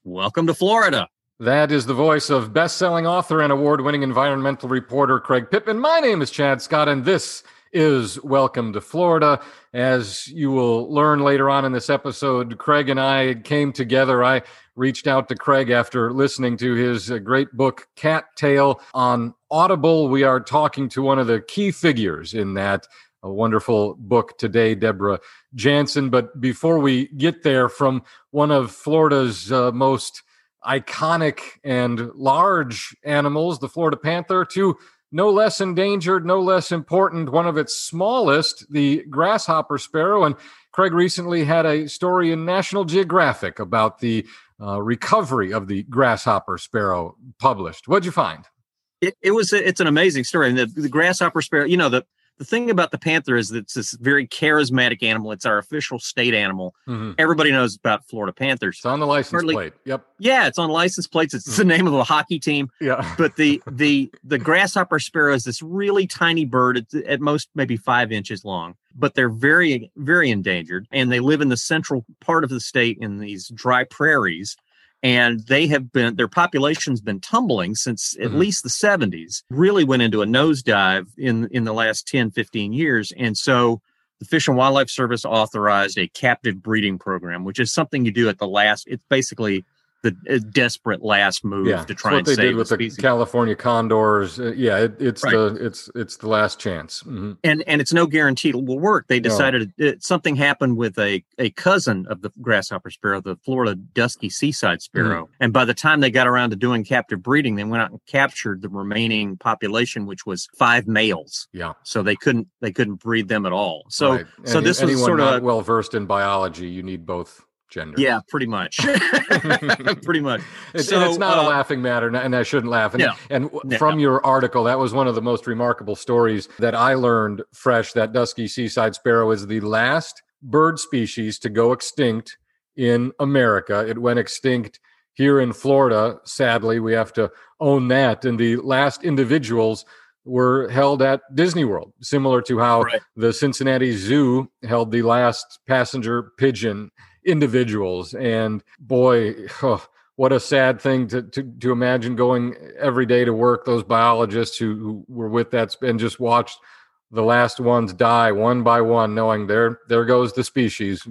Welcome to Florida. That is the voice of best-selling author and award-winning environmental reporter Craig Pittman. My name is Chad Scott, and this is Welcome to Florida. As you will learn later on in this episode, Craig and I came together. I reached out to Craig after listening to his great book, Cattail, on Audible. We are talking to one of the key figures in that wonderful book today, Deborah Jansen. But before we get there, from one of Florida's most iconic and large animals, the Florida panther, to no less endangered, no less important, one of its smallest, the grasshopper sparrow. And Craig recently had a story in National Geographic about the recovery of the grasshopper sparrow published. What'd you find? It's an amazing story. And the grasshopper sparrow, the thing about the panther is that it's this very charismatic animal. It's our official state animal. Mm-hmm. Everybody knows about Florida Panthers. It's on the license plate. Yep. Yeah, it's on license plates. It's the name of a hockey team. Yeah. But the grasshopper sparrow is this really tiny bird. It's at most maybe 5 inches long. But they're very, very endangered. And they live in the central part of the state in these dry prairies. And their population's been tumbling since at least the 70s, really went into a nosedive in the last 10, 15 years. And so the Fish and Wildlife Service authorized a captive breeding program, which is something you do at the last. It's basically the desperate last move to try and save the species. What they did with the California condors. It's right. the last chance. Mm-hmm. And it's no guarantee it will work. They decided something happened with a cousin of the grasshopper sparrow, the Florida dusky seaside sparrow. Mm-hmm. And by the time they got around to doing captive breeding, they went out and captured the remaining population, which was 5 males. Yeah. So they couldn't breed them at all. So right. So this was sort of not well versed in biology. You need both gender. Yeah, pretty much. Pretty much. It's not a laughing matter, and I shouldn't laugh. From your article, that was one of the most remarkable stories that I learned fresh, that dusky seaside sparrow is the last bird species to go extinct in America. It went extinct here in Florida. Sadly, we have to own that. And the last individuals were held at Disney World, similar to how the Cincinnati Zoo held the last passenger pigeon individuals. And boy, what a sad thing to imagine, going every day to work, those biologists who were with that and just watched the last ones die one by one, knowing there goes the species.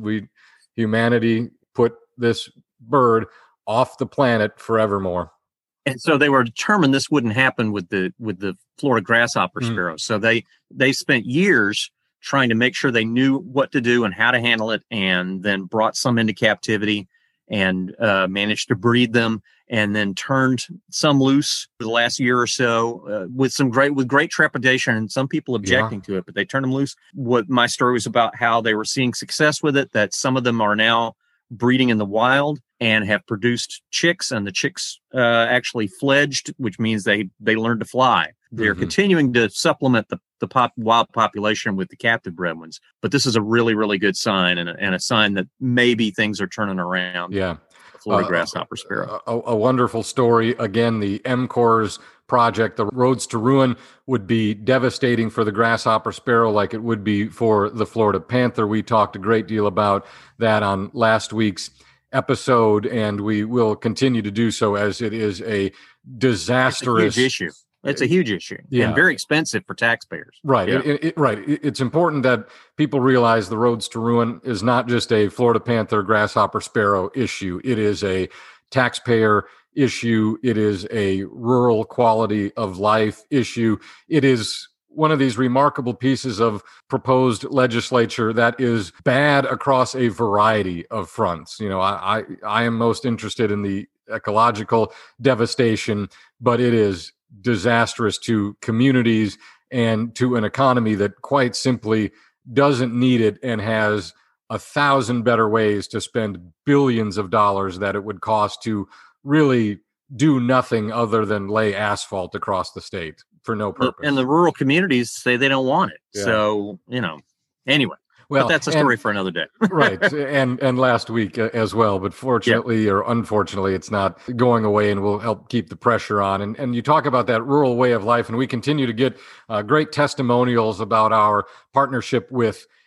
Humanity put this bird off the planet forevermore. And so they were determined this wouldn't happen with the Florida grasshopper sparrow. So they spent years trying to make sure they knew what to do and how to handle it, and then brought some into captivity and managed to breed them, and then turned some loose for the last year or so with great trepidation and some people objecting to it, but they turned them loose. What my story was about, how they were seeing success with it, that some of them are now breeding in the wild and have produced chicks, and the chicks actually fledged, which means they learned to fly. They're continuing to supplement the wild population with the captive bred ones. But this is a really, really good sign, and a sign that maybe things are turning around. Yeah. Florida grasshopper sparrow. A wonderful story. Again, the MCORS project, the Roads to Ruin, would be devastating for the grasshopper sparrow like it would be for the Florida panther. We talked a great deal about that on last week's episode, and we will continue to do so, as it is a disastrous issue. It's a huge issue and very expensive for taxpayers. Right. Yeah. It's important that people realize the Roads to Ruin is not just a Florida panther, grasshopper sparrow issue. It is a taxpayer issue. It is a rural quality of life issue. It is one of these remarkable pieces of proposed legislature that is bad across a variety of fronts. I am most interested in the ecological devastation, but it is disastrous to communities and to an economy that quite simply doesn't need it and has 1,000 better ways to spend billions of dollars that it would cost to really do nothing other than lay asphalt across the state for no purpose. And the rural communities say they don't want it. Yeah. So, anyway. Well, but that's a story for another day. Right. And last week as well. But fortunately or unfortunately, it's not going away, and will help keep the pressure on. And you talk about that rural way of life, and we continue to get great testimonials about our partnership with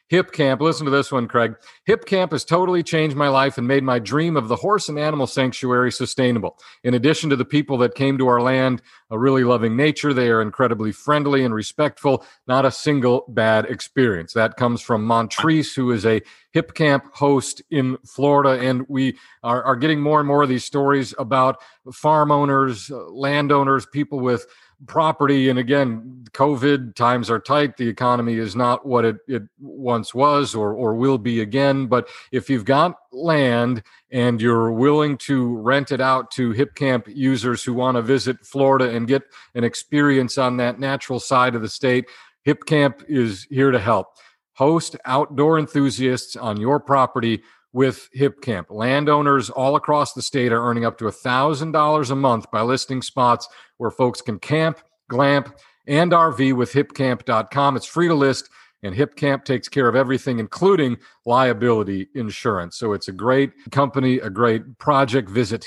HipCamp. Listen to this one, Craig. HipCamp has totally changed my life and made my dream of the horse and animal sanctuary sustainable. In addition to the people that came to our land, really loving nature, they are incredibly friendly and respectful. Not a single bad experience. That comes from Montrese, who is a HipCamp host in Florida. And we are getting more and more of these stories about farm owners, landowners, people with property. And again, COVID, times are tight. The economy is not what it once was or will be again. But if you've got land and you're willing to rent it out to HipCamp users who want to visit Florida and get an experience on that natural side of the state, HipCamp is here to help. Host outdoor enthusiasts on your property with HipCamp. Landowners all across the state are earning up to $1,000 a month by listing spots where folks can camp, glamp, and RV with hipcamp.com. It's free to list, and HipCamp takes care of everything, including liability insurance. So it's a great company, a great project. Visit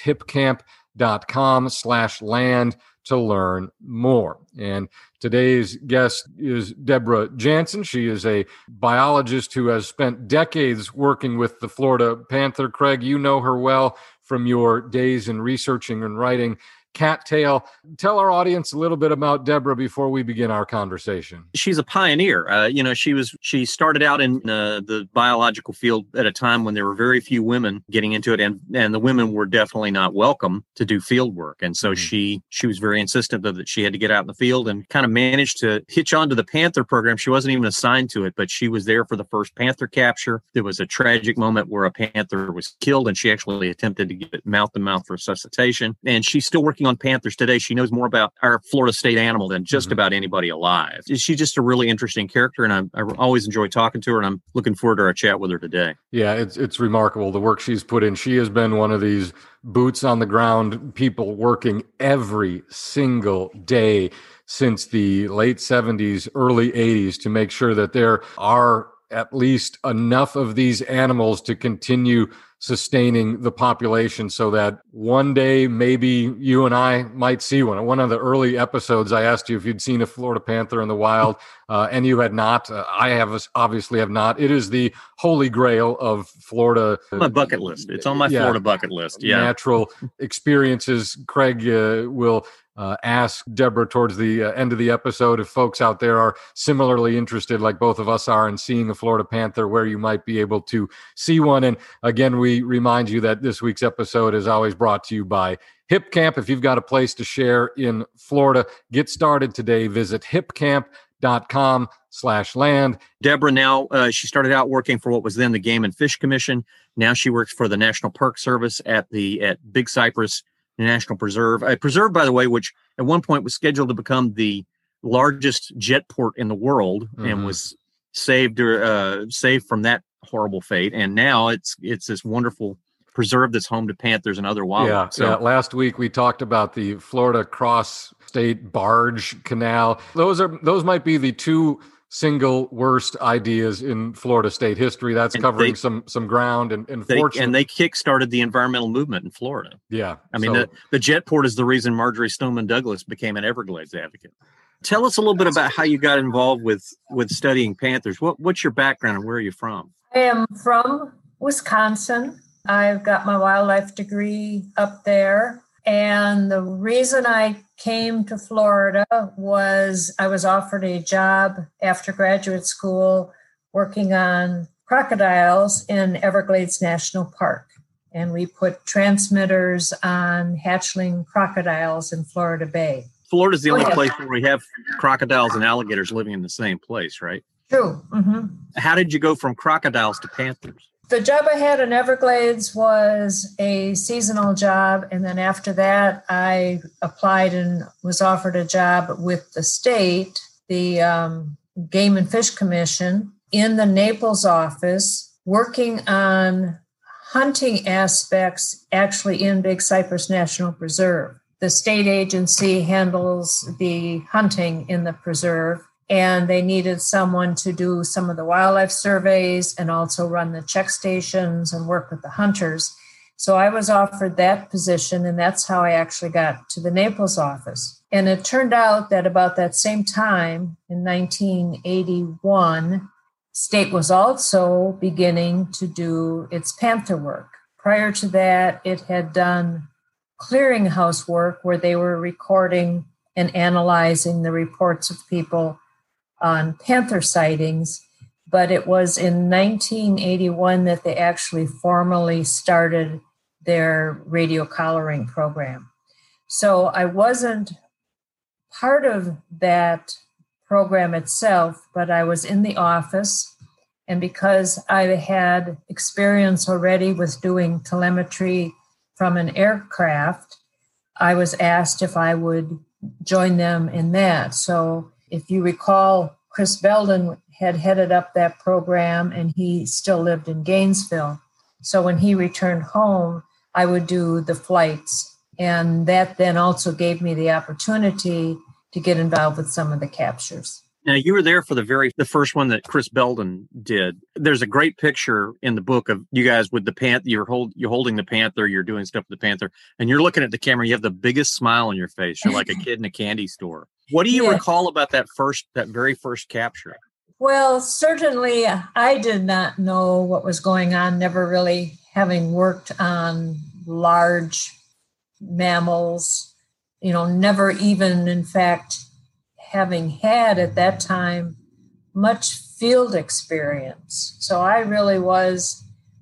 hipcamp.com/land to learn more. And today's guest is Deborah Jansen. She is a biologist who has spent decades working with the Florida panther. Craig, you know her well from your days in researching and writing cattail. Tell our audience a little bit about Deborah before we begin our conversation. She's a pioneer. She started out in the biological field at a time when there were very few women getting into it, and the women were definitely not welcome to do field work. And so she was very insistent that she had to get out in the field and kind of managed to hitch onto the panther program. She wasn't even assigned to it, but she was there for the first panther capture. There was a tragic moment where a panther was killed, and she actually attempted to get it mouth-to-mouth resuscitation. And she's still working on panthers today. She knows more about our Florida state animal than just about anybody alive. She's just a really interesting character, and I always enjoy talking to her, and I'm looking forward to our chat with her today. Yeah, it's remarkable, the work she's put in. She has been one of these boots on the ground people working every single day since the late 70s, early 80s to make sure that there are at least enough of these animals to continue sustaining the population so that one day maybe you and I might see one. One of the early episodes, I asked you if you'd seen a Florida panther in the wild, and you had not. I obviously have not. It is the holy grail of Florida. My bucket list. It's on my Florida bucket list. Yeah. Natural experiences. Craig will ask Deborah towards the end of the episode if folks out there are similarly interested, like both of us are, in seeing a Florida panther, where you might be able to see one. And again, we remind you that this week's episode is always brought to you by HipCamp. If you've got a place to share in Florida, get started today. Visit hipcamp.com/land. Deborah now, she started out working for what was then the Game and Fish Commission. Now she works for the National Park Service at Big Cypress National Preserve. A preserve, by the way, which at one point was scheduled to become the largest jet port in the world, and was saved from that horrible fate. And now it's this wonderful preserve that's home to panthers and other wildlife. Yeah. Last week we talked about the Florida Cross State Barge Canal. Those might be the two single worst ideas in Florida state history. That's covering some ground, and they kick-started the environmental movement in Florida. Yeah. I mean, the jet port is the reason Marjorie Stoneman Douglas became an Everglades advocate. Tell us a little bit about how you got involved with studying panthers. What's your background and where are you from? I am from Wisconsin. I've got my wildlife degree up there. And the reason I came to Florida was I was offered a job after graduate school working on crocodiles in Everglades National Park. And we put transmitters on hatchling crocodiles in Florida Bay. Florida's the only place where we have crocodiles and alligators living in the same place, right? True. Mm-hmm. How did you go from crocodiles to panthers? The job I had in Everglades was a seasonal job. And then after that, I applied and was offered a job with the state, the Game and Fish Commission, in the Naples office, working on hunting aspects actually in Big Cypress National Preserve. The state agency handles the hunting in the preserve, and they needed someone to do some of the wildlife surveys and also run the check stations and work with the hunters. So I was offered that position, and that's how I actually got to the Naples office. And it turned out that about that same time, in 1981, state was also beginning to do its panther work. Prior to that, it had done clearinghouse work where they were recording and analyzing the reports of people on panther sightings. But it was in 1981 that they actually formally started their radio collaring program. So I wasn't part of that program itself, but I was in the office. And because I had experience already with doing telemetry from an aircraft, I was asked if I would join them in that. So if you recall, Chris Belden had headed up that program and he still lived in Gainesville. So when he returned home, I would do the flights. And that then also gave me the opportunity to get involved with some of the captures. Now, you were there for the first one that Chris Belden did. There's a great picture in the book of you guys with the panther. You're holding the panther. You're doing stuff with the panther, and you're looking at the camera. You have the biggest smile on your face. You're like a kid in a candy store. What do you recall about that very first capture? Well, certainly I did not know what was going on, never really having worked on large mammals, never even, in fact, having had at that time much field experience. So I really was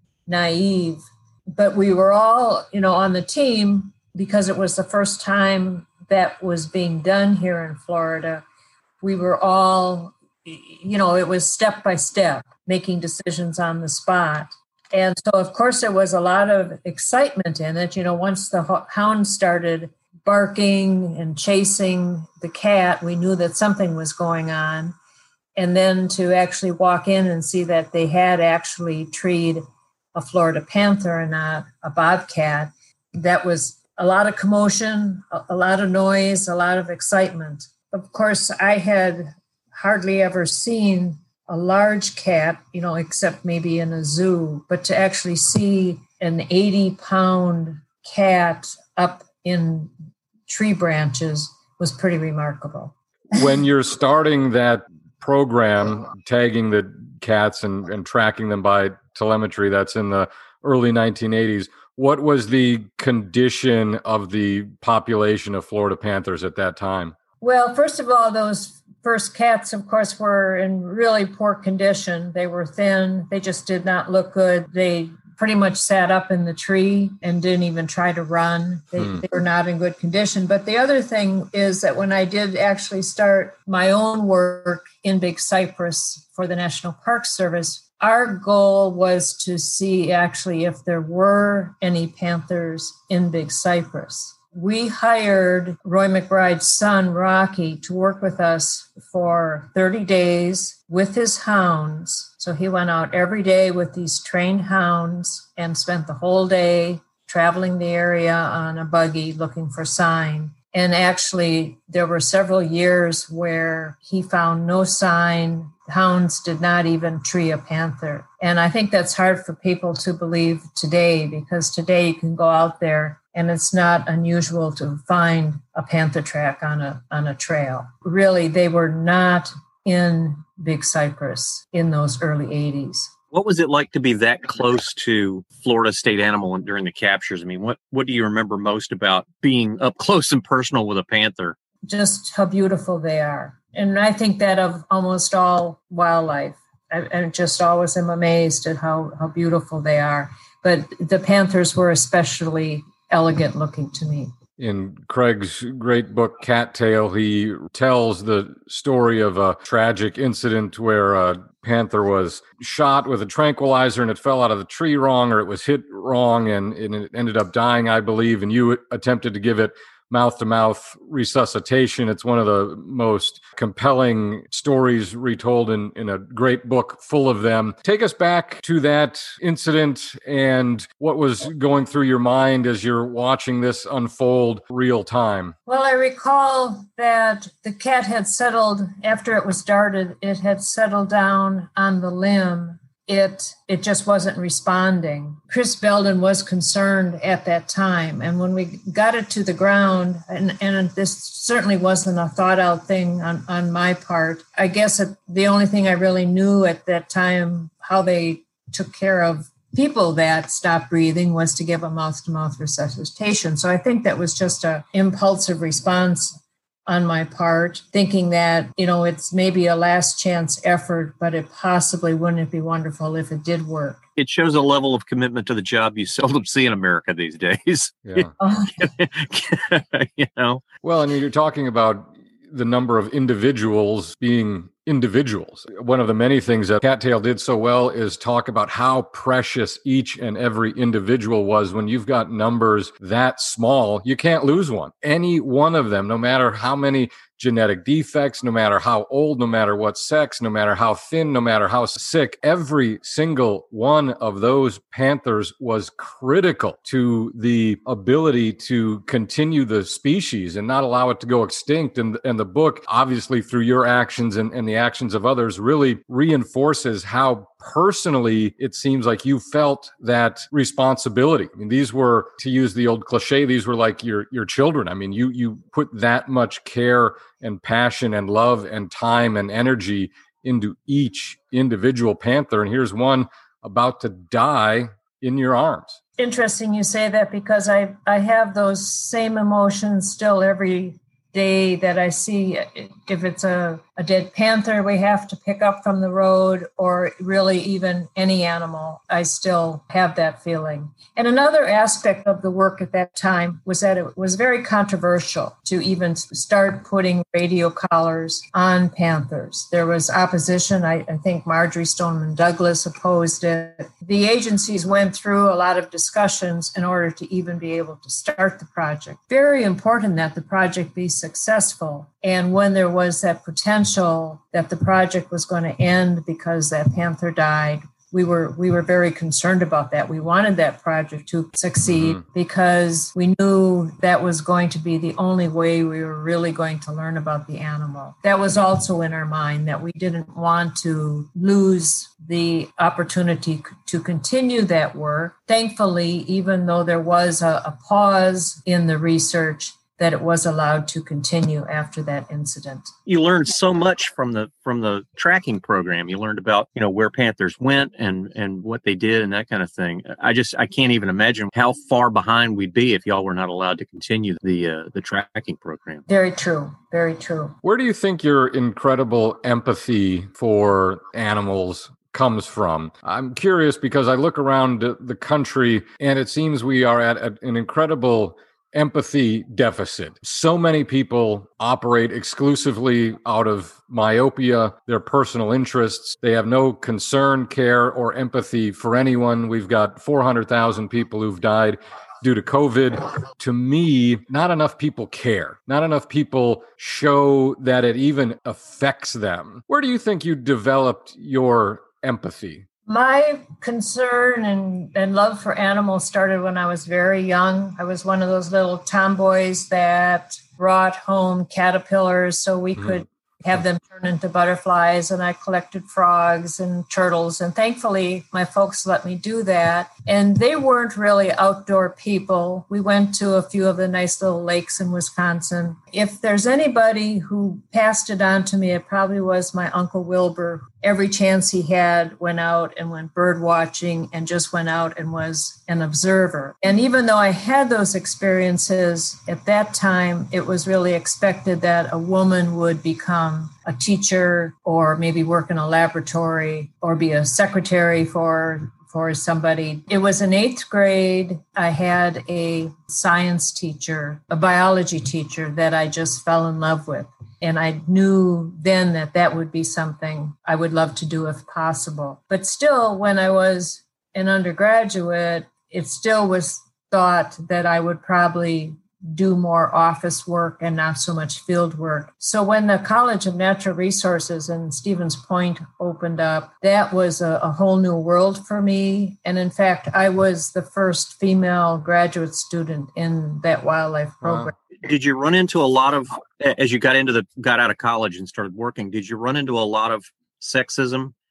naive, but we were all, on the team because it was the first time that was being done here in Florida. We were all, it was step by step, making decisions on the spot. And so, of course, there was a lot of excitement in it. Once the hound started barking and chasing the cat, we knew that something was going on. And then to actually walk in and see that they had actually treed a Florida panther and not a bobcat, that was a lot of commotion, a lot of noise, a lot of excitement. Of course, I had hardly ever seen a large cat, except maybe in a zoo, but to actually see an 80-pound cat up in tree branches was pretty remarkable. When you're starting that program, tagging the cats and tracking them by telemetry, that's in the early 1980s, what was the condition of the population of Florida panthers at that time? Well, first of all, those first cats, of course, were in really poor condition. They were thin. They just did not look good. They pretty much sat up in the tree and didn't even try to run. They were not in good condition. But the other thing is that when I did actually start my own work in Big Cypress for the National Park Service, our goal was to see actually if there were any panthers in Big Cypress. We hired Roy McBride's son, Rocky, to work with us for 30 days with his hounds. So he went out every day with these trained hounds and spent the whole day traveling the area on a buggy looking for sign. And actually, there were several years where he found no sign. Hounds did not even tree a panther. And I think that's hard for people to believe today, because today you can go out there and it's not unusual to find a panther track on a trail. Really, they were not in Big Cypress in those early 80s. What was it like to be that close to Florida state animal during the captures? I mean, what do you remember most about being up close and personal with a panther? Just how beautiful they are. And I think that of almost all wildlife. I just always am amazed at how beautiful they are. But the panthers were especially elegant looking to me. In Craig's great book, Cattail, he tells the story of a tragic incident where a panther was shot with a tranquilizer and it fell out of the tree wrong, or it was hit wrong and it ended up dying, I believe, and you attempted to give it mouth-to-mouth resuscitation. It's one of the most compelling stories retold in a great book full of them. Take us back to that incident and what was going through your mind as you're watching this unfold real time. Well, I recall that the cat had settled, after it was darted, it had settled down on the limb it just wasn't responding. Chris Belden was concerned at that time. And when we got it to the ground, and this certainly wasn't a thought out thing on my part, I guess the only thing I really knew at that time, how they took care of people that stopped breathing, was to give a mouth-to-mouth resuscitation. So I think that was just an impulsive response on my part, thinking that, it's maybe a last chance effort, but wouldn't it be wonderful if it did work? It shows a level of commitment to the job you seldom see in America these days. Yeah. Well, and you're talking about the number of individuals being individuals. One of the many things that Cattail did so well is talk about how precious each and every individual was. When you've got numbers that small, you can't lose one. Any one of them, no matter how many genetic defects, no matter how old, no matter what sex, no matter how thin, no matter how sick, every single one of those panthers was critical to the ability to continue the species and not allow it to go extinct. And the book, obviously through your actions and the actions of others, really reinforces how personally it seems like you felt that responsibility. I mean, these were, to use the old cliche, these were like your children. I mean, you put that much care and passion and love and time and energy into each individual panther. And here's one about to die in your arms. Interesting you say that, because I have those same emotions still every day that I see. If it's a dead panther we have to pick up from the road, or really even any animal, I still have that feeling. And another aspect of the work at that time was that it was very controversial to even start putting radio collars on panthers. There was opposition. I think Marjorie Stoneman Douglas opposed it. The agencies went through a lot of discussions in order to even be able to start the project. Very important that the project be successful. And when there was that potential that the project was going to end because that panther died, we were very concerned about that. We wanted that project to succeed because we knew that was going to be the only way we were really going to learn about the animal. That was also in our mind, that we didn't want to lose the opportunity to continue that work. Thankfully, even though there was a pause in the research, that it was allowed to continue after that incident. You learned so much from the tracking program. You learned about, where panthers went and what they did and that kind of thing. I can't even imagine how far behind we'd be if y'all were not allowed to continue the tracking program. Very true. Very true. Where do you think your incredible empathy for animals comes from? I'm curious because I look around the country and it seems we are at an incredible empathy deficit. So many people operate exclusively out of myopia, their personal interests. They have no concern, care, or empathy for anyone. We've got 400,000 people who've died due to COVID. To me, not enough people care. Not enough people show that it even affects them. Where do you think you developed your empathy? My concern and love for animals started when I was very young. I was one of those little tomboys that brought home caterpillars so we could have them turn into butterflies, and I collected frogs and turtles. And thankfully, my folks let me do that. And they weren't really outdoor people. We went to a few of the nice little lakes in Wisconsin. If there's anybody who passed it on to me, it probably was my Uncle Wilbur. Every chance he had, went out and went bird watching and just went out and was an observer. And even though I had those experiences at that time, it was really expected that a woman would become a teacher or maybe work in a laboratory or be a secretary for somebody. It was in 8th grade. I had a science teacher, a biology teacher that I just fell in love with. And I knew then that would be something I would love to do if possible. But still, when I was an undergraduate, it still was thought that I would probably do more office work and not so much field work. So when the College of Natural Resources in Stevens Point opened up, that was a whole new world for me. And in fact, I was the first female graduate student in that wildlife program. Wow. Did you run into a lot of, as you got out of college and started working, did you run into a lot of sexism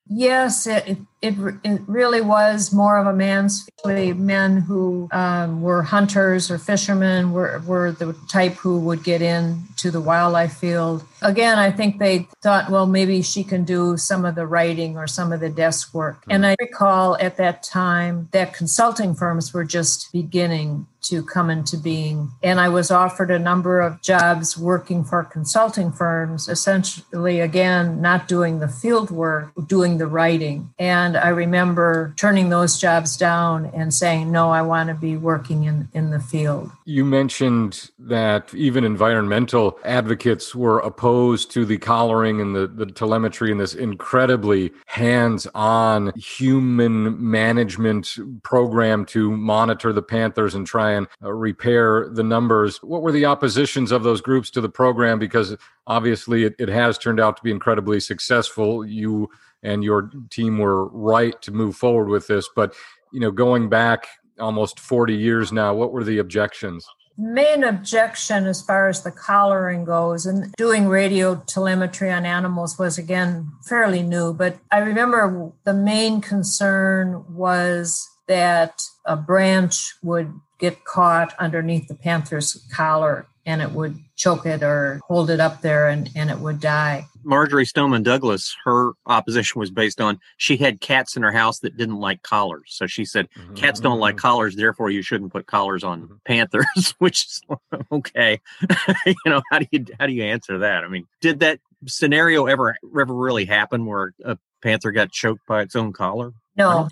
Yes, it really was more of a man's field. Men who were hunters or fishermen were the type who would get into the wildlife field. Again, I think they thought, well, maybe she can do some of the writing or some of the desk work. And I recall at that time that consulting firms were just beginning to come into being. And I was offered a number of jobs working for consulting firms, essentially, again, not doing the field work, doing the writing. And I remember turning those jobs down and saying, no, I want to be working in the field. You mentioned that even environmental advocates were opposed to the collaring and the telemetry and this incredibly hands-on human management program to monitor the panthers and try and repair the numbers. What were the oppositions of those groups to the program? Because obviously it has turned out to be incredibly successful. You and your team were right to move forward with this. But, going back almost 40 years now, what were the objections? Main objection as far as the collaring goes and doing radio telemetry on animals was, again, fairly new. But I remember the main concern was that a branch would get caught underneath the panther's collar and it would choke it or hold it up there and it would die. Marjorie Stoneman Douglas, her opposition was based on she had cats in her house that didn't like collars. So she said, cats don't like collars, therefore you shouldn't put collars on panthers, which is okay. How do you answer that? I mean, did that scenario ever really happen where a panther got choked by its own collar? No,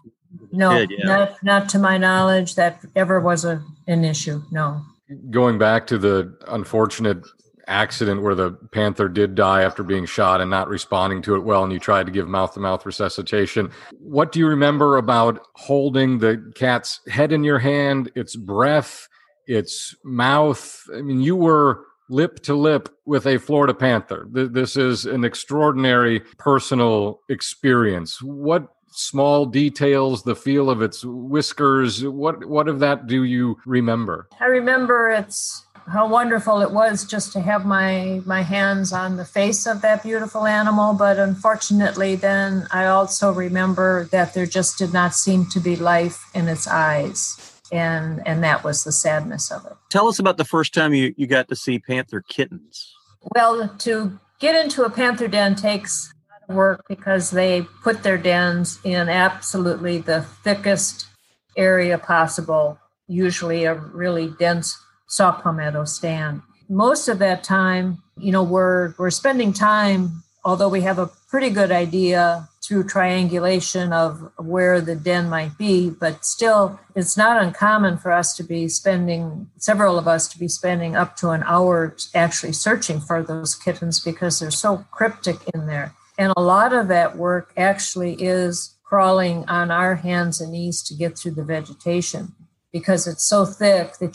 not to my knowledge that ever was an issue. No. Going back to the unfortunate accident where the panther did die after being shot and not responding to it well, and you tried to give mouth-to-mouth resuscitation. What do you remember about holding the cat's head in your hand, its breath, its mouth? I mean, you were lip to lip with a Florida panther. This is an extraordinary personal experience. What small details, the feel of its whiskers, what of that do you remember? I remember how wonderful it was just to have my hands on the face of that beautiful animal. But unfortunately, then I also remember that there just did not seem to be life in its eyes. And that was the sadness of it. Tell us about the first time you got to see panther kittens. Well, to get into a panther den takes a lot of work because they put their dens in absolutely the thickest area possible, usually a really dense saw palmetto stand. Most of that time, we're spending time, although we have a pretty good idea through triangulation of where the den might be, but still, it's not uncommon for us to be several of us to be spending up to an hour actually searching for those kittens because they're so cryptic in there. And a lot of that work actually is crawling on our hands and knees to get through the vegetation, because it's so thick that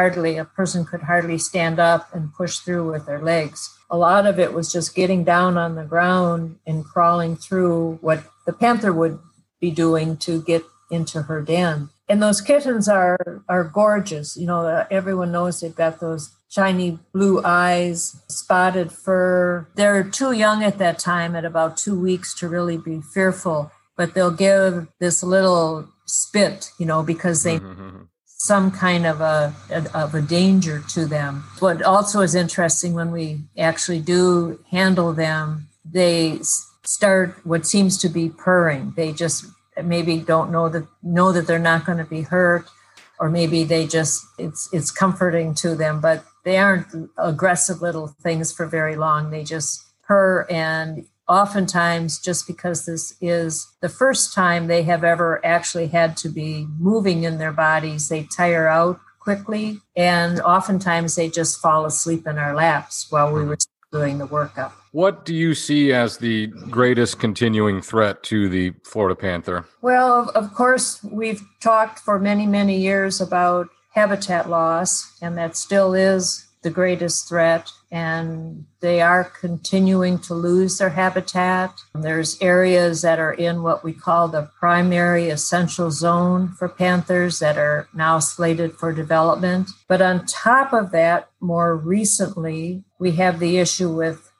a person could hardly stand up and push through with their legs. A lot of it was just getting down on the ground and crawling through what the panther would be doing to get into her den. And those kittens are gorgeous. Everyone knows they've got those shiny blue eyes, spotted fur. They're too young at that time, at about 2 weeks, to really be fearful, but they'll give this little spit, because they some kind of a danger to them. What also is interesting, when we actually do handle them, they start what seems to be purring. They just maybe don't know that they're not going to be hurt, or maybe they just it's comforting to them, but they aren't aggressive little things for very long. They just purr, and oftentimes, just because this is the first time they have ever actually had to be moving in their bodies, they tire out quickly, and oftentimes they just fall asleep in our laps while we were doing the workup. What do you see as the greatest continuing threat to the Florida panther? Well, of course, we've talked for many, many years about habitat loss, and that still is the greatest threat, and they are continuing to lose their habitat. There's areas that are in what we call the primary essential zone for panthers that are now slated for development. But on top of that, more recently, we have the issue with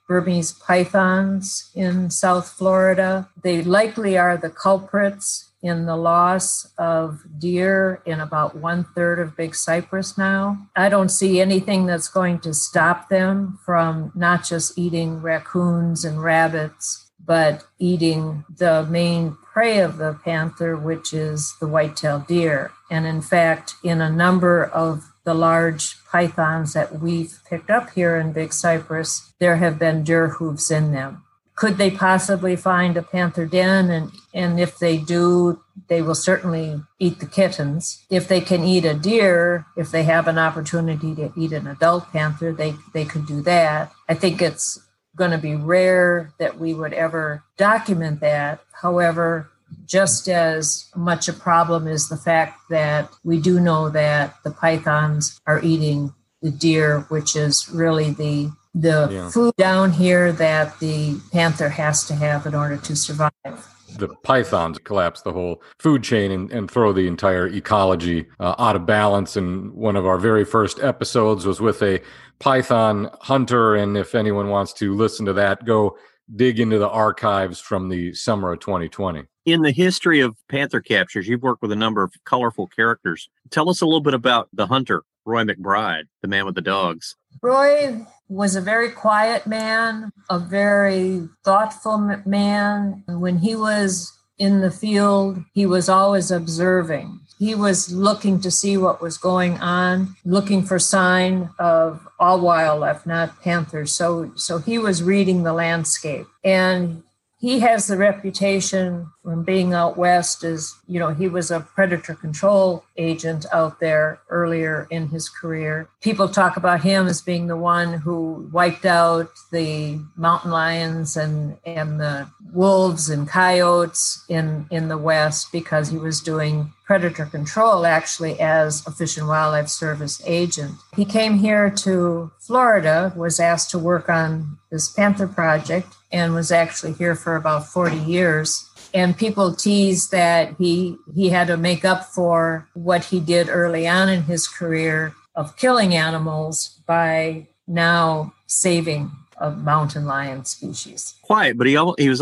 Burmese pythons in South Florida. They likely are the culprits in the loss of deer in about 1/3 of Big Cypress now. I don't see anything that's going to stop them from not just eating raccoons and rabbits, but eating the main prey of the panther, which is the white-tailed deer. And in fact, in a number of the large pythons that we've picked up here in Big Cypress, there have been deer hooves in them. Could they possibly find a panther den? And if they do, they will certainly eat the kittens. If they can eat a deer, if they have an opportunity to eat an adult panther, they could do that. I think it's going to be rare that we would ever document that. However, just as much a problem is the fact that we do know that the pythons are eating the deer, which is really the food down here that the panther has to have in order to survive. The pythons collapse the whole food chain and throw the entire ecology out of balance. And one of our very first episodes was with a python hunter. And if anyone wants to listen to that, go dig into the archives from the summer of 2020. In the history of panther captures, you've worked with a number of colorful characters. Tell us a little bit about the hunter, Roy McBride, the man with the dogs. Roy was a very quiet man, a very thoughtful man. When he was in the field, he was always observing. He was looking to see what was going on, looking for sign of all wildlife, not panthers. So he was reading the landscape. And he has the reputation from being out west as, he was a predator control agent out there earlier in his career. People talk about him as being the one who wiped out the mountain lions and the wolves and coyotes in the west because he was doing predator control actually as a Fish and Wildlife Service agent. He came here to Florida, was asked to work on this panther project, and was actually here for about 40 years. And people tease that he had to make up for what he did early on in his career of killing animals by now saving a mountain lion species. Quiet, but he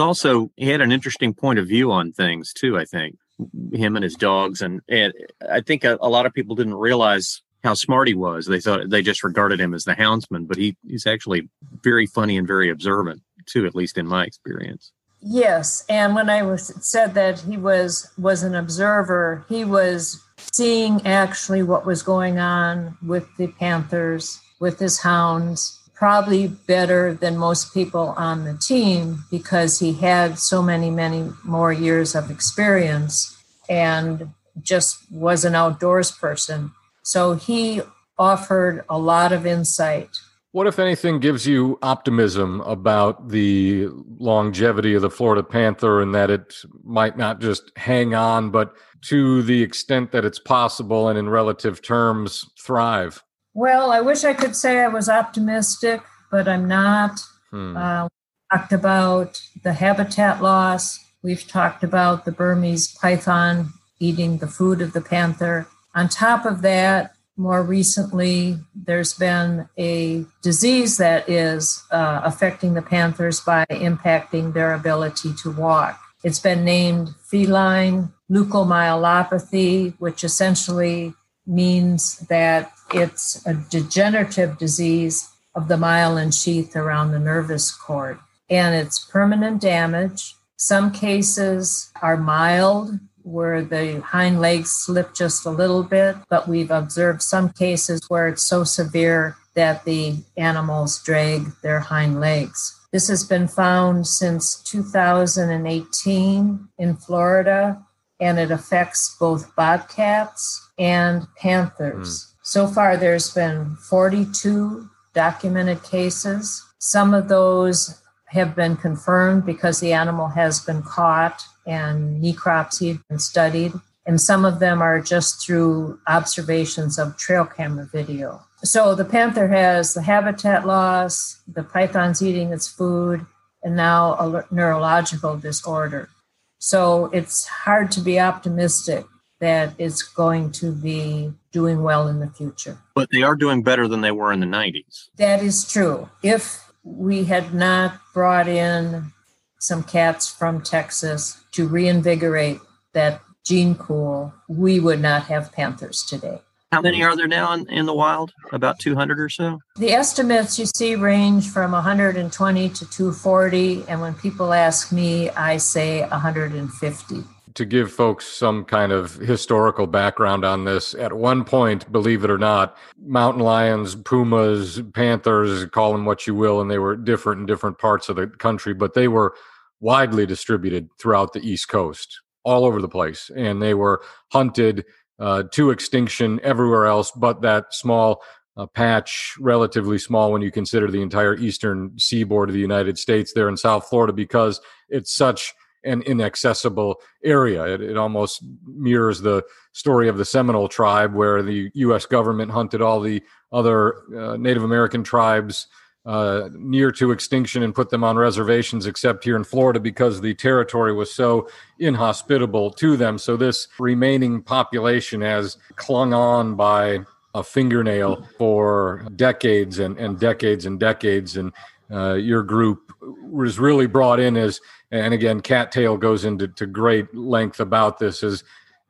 had an interesting point of view on things too, I think, him and his dogs. And I think a lot of people didn't realize how smart he was. They just regarded him as the houndsman, but he's actually very funny and very observant too, at least in my experience. Yes, and when I said that he was an observer, he was seeing actually what was going on with the panthers, with his hounds, probably better than most people on the team because he had so many more years of experience and just was an outdoors person. So he offered a lot of insight. What, if anything, gives you optimism about the longevity of the Florida panther and that it might not just hang on, but to the extent that it's possible and in relative terms thrive? Well, I wish I could say I was optimistic, but I'm not. We talked about the habitat loss. We've talked about the Burmese python eating the food of the panther. On top of that, more recently, there's been a disease that is affecting the panthers by impacting their ability to walk. It's been named feline leukomyelopathy, which essentially means that it's a degenerative disease of the myelin sheath around the nervous cord. And it's permanent damage. Some cases are mild, where the hind legs slip just a little bit, but we've observed some cases where it's so severe that the animals drag their hind legs. This has been found since 2018 in Florida, and it affects both bobcats and panthers. So far, there's been 42 documented cases. Some of those have been confirmed because the animal has been caught and necropsy have been studied. And some of them are just through observations of trail camera video. So the panther has the habitat loss, the python's eating its food, and now a neurological disorder. So it's hard to be optimistic that it's going to be doing well in the future. But they are doing better than they were in the 90s. That is true. If we had not brought in some cats from Texas to reinvigorate that gene pool, we would not have panthers today. How many are there now in the wild? About 200 or so? The estimates you see range from 120 to 240. And when people ask me, I say 150. To give folks some kind of historical background on this, at one point, believe it or not, mountain lions, pumas, panthers, call them what you will, and they were different in different parts of the country, but they were widely distributed throughout the East Coast, all over the place. And they were hunted to extinction everywhere else but that small patch, relatively small when you consider the entire eastern seaboard of the United States there in South Florida, because it's such an inaccessible area. It almost mirrors the story of the Seminole tribe, where the U.S. government hunted all the other Native American tribes near to extinction and put them on reservations, except here in Florida, because the territory was so inhospitable to them. So this remaining population has clung on by a fingernail for decades and decades and decades. And your group was really brought in as, and again, Cattail goes into great length about this, as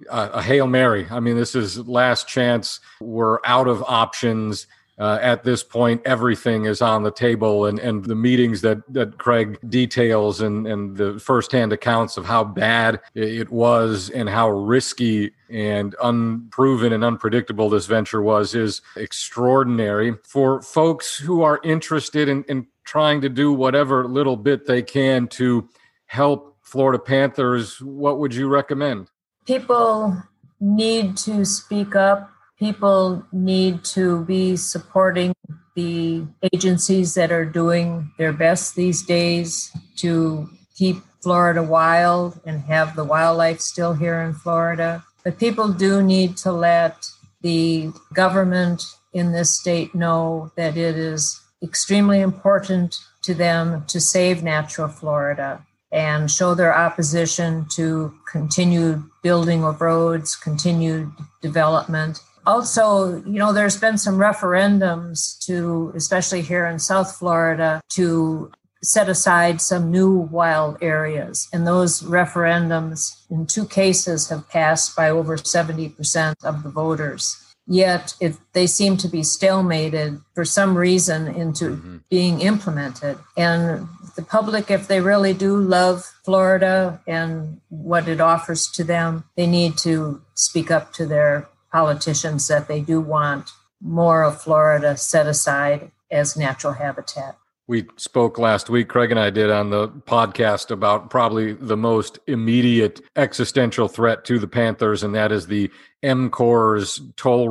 a Hail Mary. I mean, this is last chance. We're out of options. At this point, everything is on the table, and the meetings that Craig details and the firsthand accounts of how bad it was and how risky and unproven and unpredictable this venture was is extraordinary. For folks who are interested in trying to do whatever little bit they can to help Florida Panthers, what would you recommend? People need to speak up. People need to be supporting the agencies that are doing their best these days to keep Florida wild and have the wildlife still here in Florida. But people do need to let the government in this state know that it is extremely important to them to save natural Florida and show their opposition to continued building of roads, continued development. Also, there's been some referendums to, especially here in South Florida, to set aside some new wild areas. And those referendums, in 2 cases, have passed by over 70% of the voters. Yet they seem to be stalemated for some reason into being implemented. And the public, if they really do love Florida and what it offers to them, they need to speak up to their politicians that they do want more of Florida set aside as natural habitat. We spoke last week, Craig and I did, on the podcast about probably the most immediate existential threat to the Panthers, and that is the MCOR's toll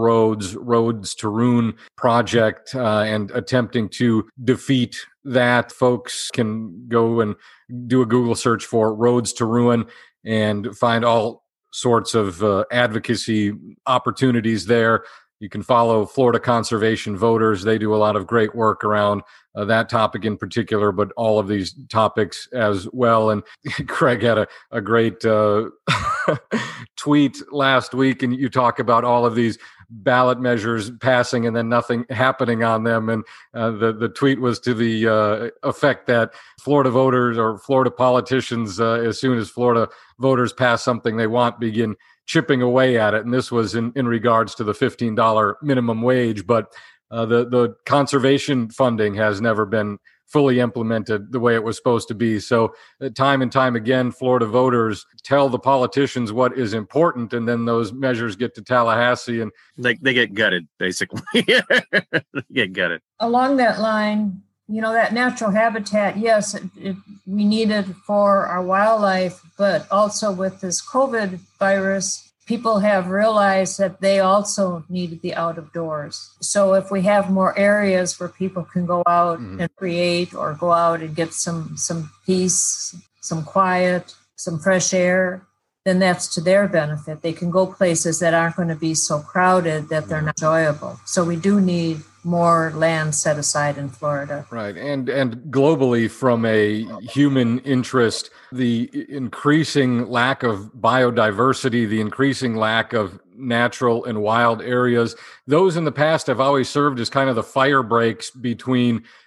roads to ruin project, and attempting to defeat that. Folks can go and do a Google search for roads to ruin and find all sorts of advocacy opportunities there. You can follow Florida Conservation Voters. They do a lot of great work around that topic in particular, but all of these topics as well. And Craig had a great tweet last week, and you talk about all of these ballot measures passing and then nothing happening on them. And the tweet was to the effect that Florida voters or Florida politicians, as soon as Florida voters pass something they want, begin chipping away at it. And this was in regards to the $15 minimum wage. But the conservation funding has never been fully implemented the way it was supposed to be. So time and time again, Florida voters tell the politicians what is important, and then those measures get to Tallahassee and they get gutted, basically. They get gutted. Along that line, that natural habitat, yes, we need it for our wildlife, but also with this COVID virus, people have realized that they also need the out of doors. So if we have more areas where people can go out and create, or go out and get some peace, some quiet, some fresh air, then that's to their benefit. They can go places that aren't going to be so crowded that they're not enjoyable. So we do need more land set aside in Florida. Right. And globally, from a human interest, the increasing lack of biodiversity, the increasing lack of natural and wild areas, those in the past have always served as kind of the fire breaks between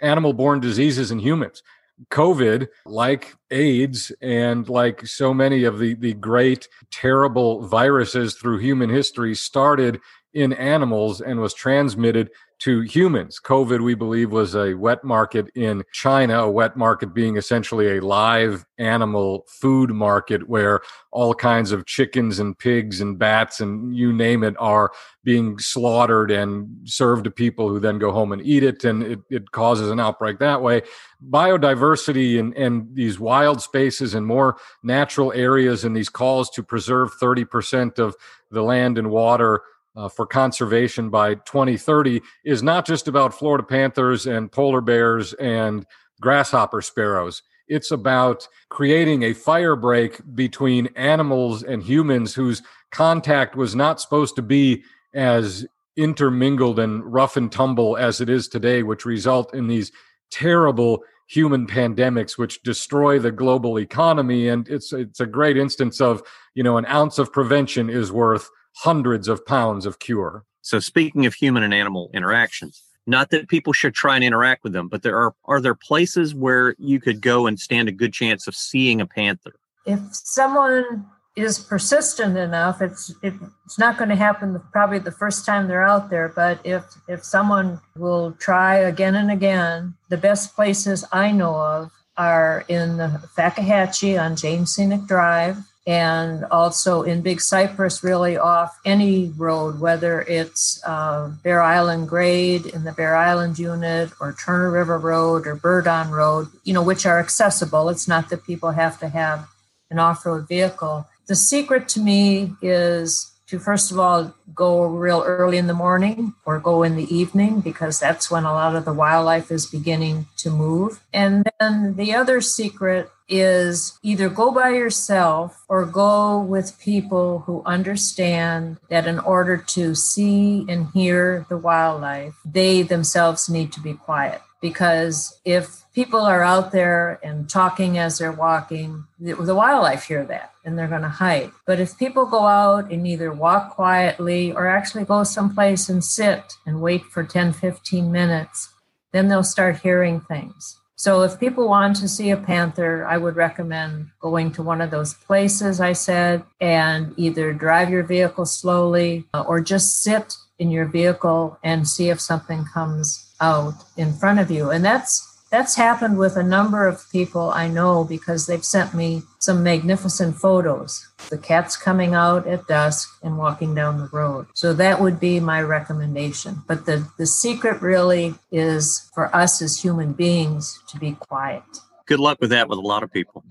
animal-borne diseases in humans. COVID, like AIDS and like so many of the great, terrible viruses through human history, started in animals and was transmitted to humans. COVID, we believe, was a wet market in China, a wet market being essentially a live animal food market where all kinds of chickens and pigs and bats and you name it are being slaughtered and served to people who then go home and eat it. And it causes an outbreak that way. Biodiversity and these wild spaces and more natural areas and these calls to preserve 30% of the land and water for conservation by 2030 is not just about Florida panthers and polar bears and grasshopper sparrows. It's about creating a fire break between animals and humans whose contact was not supposed to be as intermingled and rough and tumble as it is today, which result in these terrible human pandemics which destroy the global economy. And it's a great instance of, an ounce of prevention is worth hundreds of pounds of cure. So speaking of human and animal interactions, not that people should try and interact with them, but are there places where you could go and stand a good chance of seeing a panther? If someone is persistent enough, it's not going to happen probably the first time they're out there. But if someone will try again and again, the best places I know of are in the Fakahatchee on James Scenic Drive, and also in Big Cypress, really off any road, whether it's Bear Island Grade in the Bear Island unit or Turner River Road or Burdon Road, which are accessible. It's not that people have to have an off-road vehicle. The secret to me is to, first of all, go real early in the morning or go in the evening, because that's when a lot of the wildlife is beginning to move. And then the other secret is either go by yourself or go with people who understand that in order to see and hear the wildlife, they themselves need to be quiet. Because if people are out there and talking as they're walking, the wildlife hear that and they're going to hide. But if people go out and either walk quietly or actually go someplace and sit and wait for 10, 15 minutes, then they'll start hearing things. So if people want to see a panther, I would recommend going to one of those places I said and either drive your vehicle slowly or just sit in your vehicle and see if something comes out in front of you. And that's happened with a number of people I know, because they've sent me some magnificent photos. The cats coming out at dusk and walking down the road. So that would be my recommendation. But the secret really is for us as human beings to be quiet. Good luck with that with a lot of people.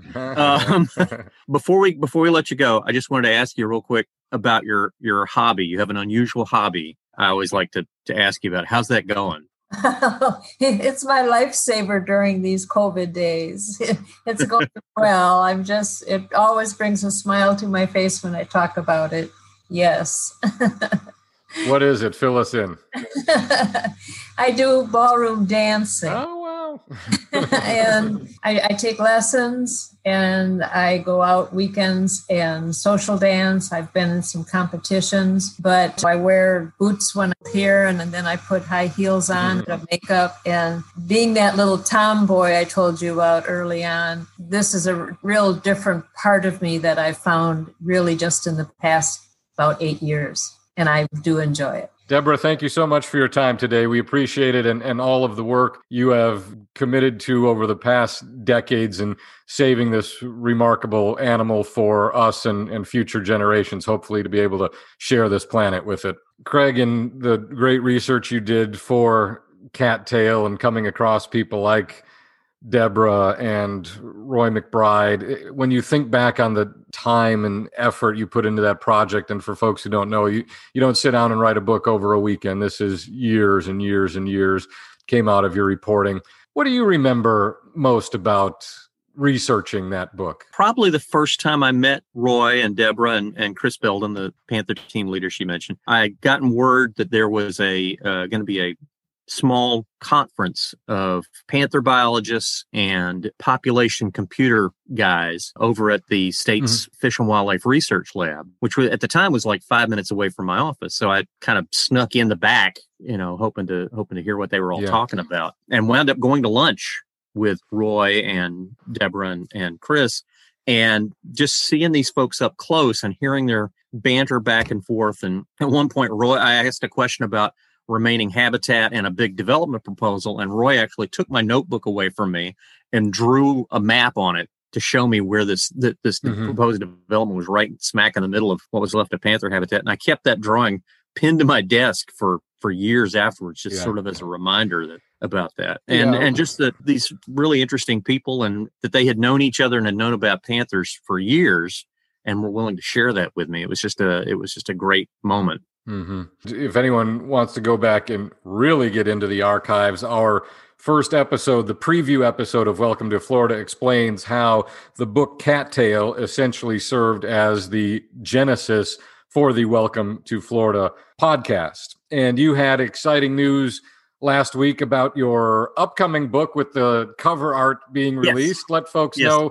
Before we let you go, I just wanted to ask you real quick about your hobby. You have an unusual hobby. I always like to ask you about it. How's that going? It's my lifesaver during these COVID days. It's going well. It always brings a smile to my face when I talk about it. Yes. What is it? Fill us in. I do ballroom dancing. Oh, wow. And I take lessons and I go out weekends and social dance. I've been in some competitions, but I wear boots when I'm here and then I put high heels on, makeup. And being that little tomboy I told you about early on, this is a real different part of me that I found really just in the past about 8 years. And I do enjoy it. Deborah, thank you so much for your time today. We appreciate it and all of the work you have committed to over the past decades in saving this remarkable animal for us and future generations, hopefully to be able to share this planet with it. Craig, in the great research you did for Cattail and coming across people like Deborah and Roy McBride, when you think back on the time and effort you put into that project, and for folks who don't know, you don't sit down and write a book over a weekend. This is years and years and years came out of your reporting. What do you remember most about researching that book? Probably the first time I met Roy and Deborah and Chris Belden, the Panther team leader she mentioned. I had gotten word that there was going to be a small conference of panther biologists and population computer guys over at the state's Fish and Wildlife Research Lab, which at the time was like 5 minutes away from my office. So I kind of snuck in the back hoping to hear what they were all Yeah. talking about, and wound up going to lunch with Roy and Deborah and Chris, and just seeing these folks up close and hearing their banter back and forth. And at one point, I asked a question about remaining habitat and a big development proposal, and Roy actually took my notebook away from me and drew a map on it to show me where this proposed development was, right smack in the middle of what was left of panther habitat. And I kept that drawing pinned to my desk for years afterwards, just sort of as a reminder about that. And just that these really interesting people, and that they had known each other and had known about panthers for years and were willing to share that with me. It was just a great moment. Mm-hmm. If anyone wants to go back and really get into the archives, our first episode, the preview episode of Welcome to Florida, explains how the book Cattail essentially served as the genesis for the Welcome to Florida podcast. And you had exciting news last week about your upcoming book with the cover art being released. Yes. Let folks know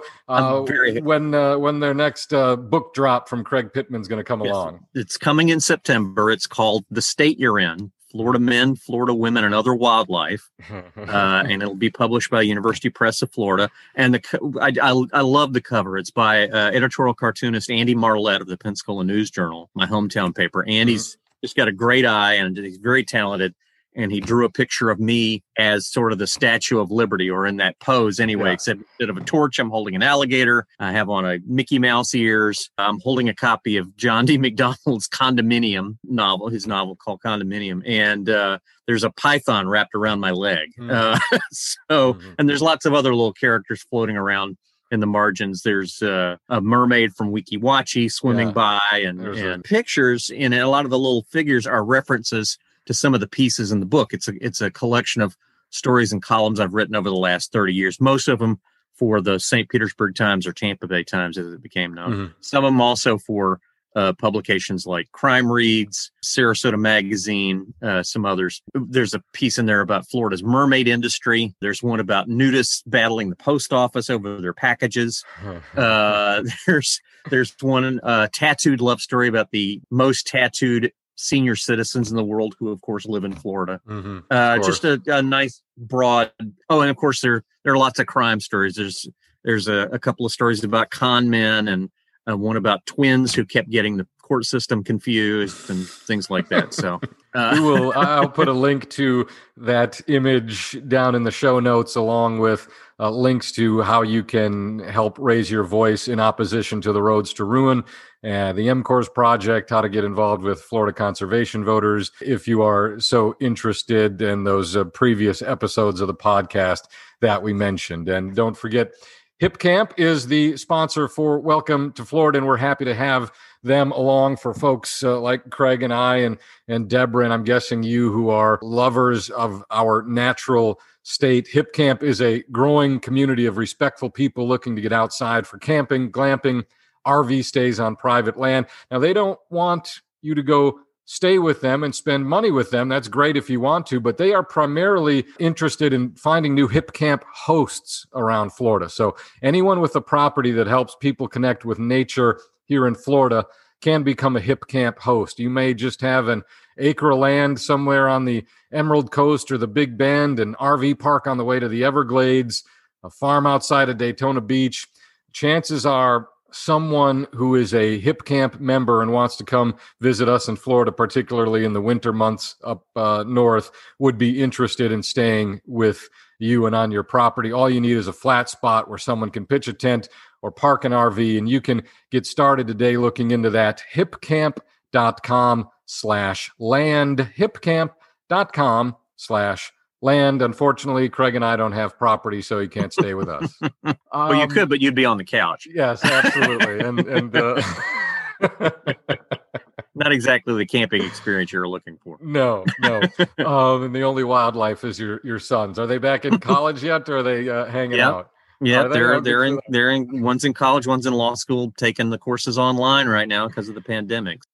when their next book drop from Craig Pittman is going to come along. It's coming in September. It's called The State You're In: Florida Men, Florida Women, and Other Wildlife. And it'll be published by University Press of Florida. And I love the cover. It's by editorial cartoonist Andy Marlette of the Pensacola News Journal, my hometown paper. Andy's just got a great eye, and he's very talented. And he drew a picture of me as sort of the Statue of Liberty, or in that pose anyway, except instead of a torch, I'm holding an alligator. I have on a Mickey Mouse ears. I'm holding a copy of John D. McDonald's Condominium novel, his novel called Condominium. And there's a python wrapped around my leg. And there's lots of other little characters floating around in the margins. There's a mermaid from Weeki Wachee swimming by, and pictures. And a lot of the little figures are references to some of the pieces in the book. It's a collection of stories and columns I've written over the last 30 years, most of them for the St. Petersburg Times, or Tampa Bay Times as it became known. Some of them also for publications like Crime Reads, Sarasota Magazine, some others. There's a piece in there about Florida's mermaid industry. There's one about nudists battling the post office over their packages. There's one tattooed love story about the most tattooed senior citizens in the world, who of course live in Florida. Just a nice broad. Oh, and of course there are lots of crime stories. There's a couple of stories about con men, and one about twins who kept getting the court system confused and things like that. So I'll put a link to that image down in the show notes, along with links to how you can help raise your voice in opposition to the Roads to Ruin, the MCORS project, how to get involved with Florida conservation voters, if you are so interested, in those previous episodes of the podcast that we mentioned. And don't forget, Hip Camp is the sponsor for Welcome to Florida, and we're happy to have them along for folks like Craig and I and Deborah, and I'm guessing you, who are lovers of our natural state. Hip Camp is a growing community of respectful people looking to get outside for camping, glamping, RV stays on private land. Now, they don't want you to go stay with them and spend money with them. That's great if you want to, but they are primarily interested in finding new Hip Camp hosts around Florida. So anyone with a property that helps people connect with nature here in Florida can become a Hip Camp host. You may just have an acre of land somewhere on the Emerald Coast or the Big Bend, an RV park on the way to the Everglades, a farm outside of Daytona Beach. Chances are someone who is a Hip Camp member and wants to come visit us in Florida, particularly in the winter months up north, would be interested in staying with you and on your property. All you need is a flat spot where someone can pitch a tent or park an RV, and you can get started today looking into that. hipcamp.com/land, hipcamp.com/land. Unfortunately, Craig and I don't have property, so he can't stay with us. Well, you could, but you'd be on the couch. Yes, absolutely. and not exactly the camping experience you're looking for. No. And the only wildlife is your sons. Are they back in college yet, or are they hanging out? Yeah, they're in one's in college, one's in law school, taking the courses online right now because of the pandemic.